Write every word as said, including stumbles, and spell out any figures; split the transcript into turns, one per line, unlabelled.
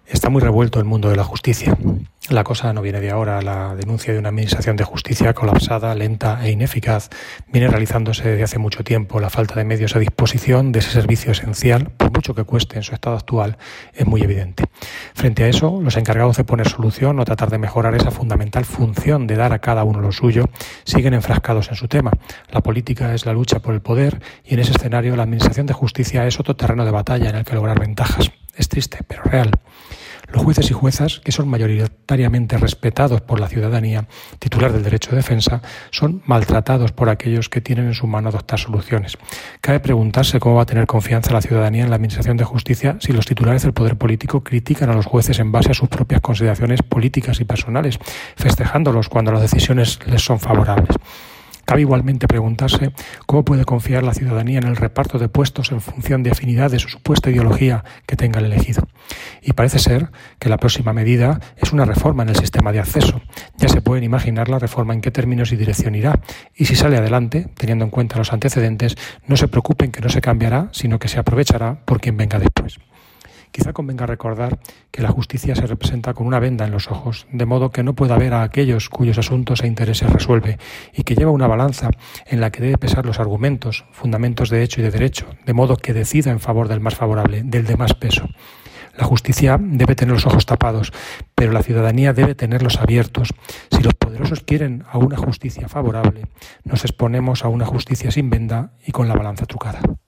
Está muy revuelto el mundo de la justicia. La cosa no viene de ahora. La denuncia de una administración de justicia colapsada, lenta e ineficaz viene realizándose desde hace mucho tiempo. La falta de medios a disposición de ese servicio esencial, por mucho que cueste en su estado actual, es muy evidente. Frente a eso, los encargados de poner solución o tratar de mejorar esa fundamental función de dar a cada uno lo suyo, siguen enfrascados en su tema. La política es la lucha por el poder y en ese escenario la administración de justicia es otro terreno de batalla en el que lograr ventajas. Es triste, pero real. Los jueces y juezas, que son mayoritariamente respetados por la ciudadanía, titular del derecho de defensa, son maltratados por aquellos que tienen en su mano adoptar soluciones. Cabe preguntarse cómo va a tener confianza la ciudadanía en la administración de justicia si los titulares del poder político critican a los jueces en base a sus propias consideraciones políticas y personales, festejándolos cuando las decisiones les son favorables. Cabe igualmente preguntarse cómo puede confiar la ciudadanía en el reparto de puestos en función de afinidades o supuesta ideología que tenga el elegido. Y parece ser que la próxima medida es una reforma en el sistema de acceso. Ya se pueden imaginar la reforma en qué términos y dirección irá. Y si sale adelante, teniendo en cuenta los antecedentes, no se preocupen que no se cambiará, sino que se aprovechará por quien venga después. Quizá convenga recordar que la justicia se representa con una venda en los ojos, de modo que no pueda ver a aquellos cuyos asuntos e intereses resuelve, y que lleva una balanza en la que debe pesar los argumentos, fundamentos de hecho y de derecho, de modo que decida en favor del más favorable, del de más peso. La justicia debe tener los ojos tapados, pero la ciudadanía debe tenerlos abiertos. Si los poderosos quieren a una justicia favorable, nos exponemos a una justicia sin venda y con la balanza trucada.